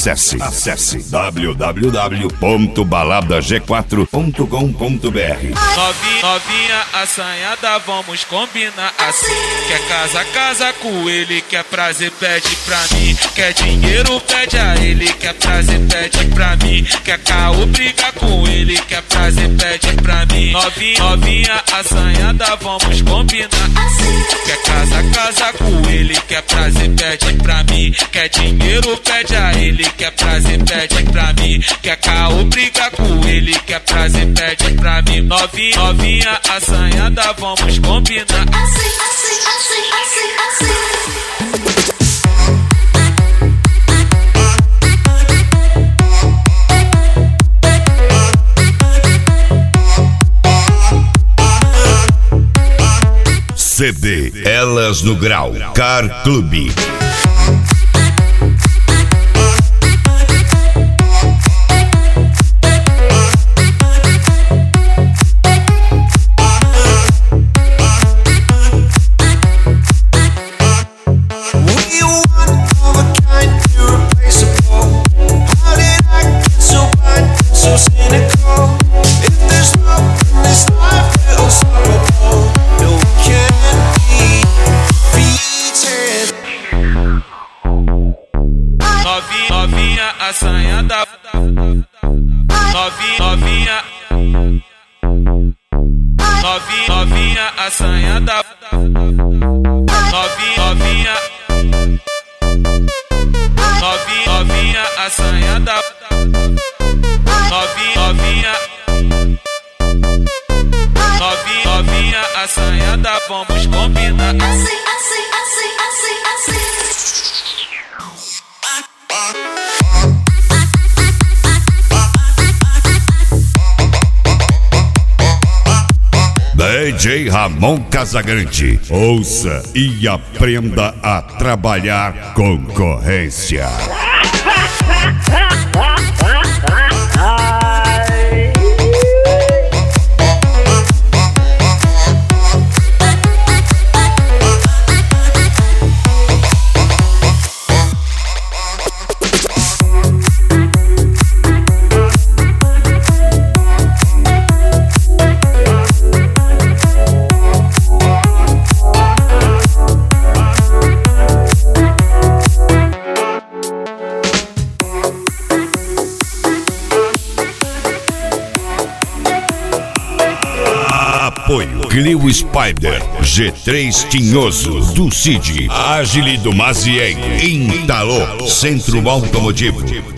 Acesse www.baladag4.com.br. Novinha assanhada, vamos combinar assim. Quer casa com ele, quer prazer, pede pra mim. Quer dinheiro, pede a ele, quer prazer, pede pra mim. Quer caô, briga com ele, quer prazer, pede pra mim. Novinha assanhada, vamos combinar assim. Quer casa com ele, quer prazer, pede pra mim. Quer dinheiro, pede a ele, quer prazer, pede pra mim. Quer caô, briga com ele, quer prazer, pede pra mim. Novinha assanhada, vamos combinar assim. CD Elas no Grau Car Clube. Novinha assanhada, novinha assanhada, novinha assanhada, novinha assanhada, vamos combinar assim. DJ Ramon Casagrande. Ouça e aprenda a trabalhar concorrência. Apoio Clio Spider, G3 Tinhoso, do Cid, Agile do Mazien, Intalô, Centro Automotivo.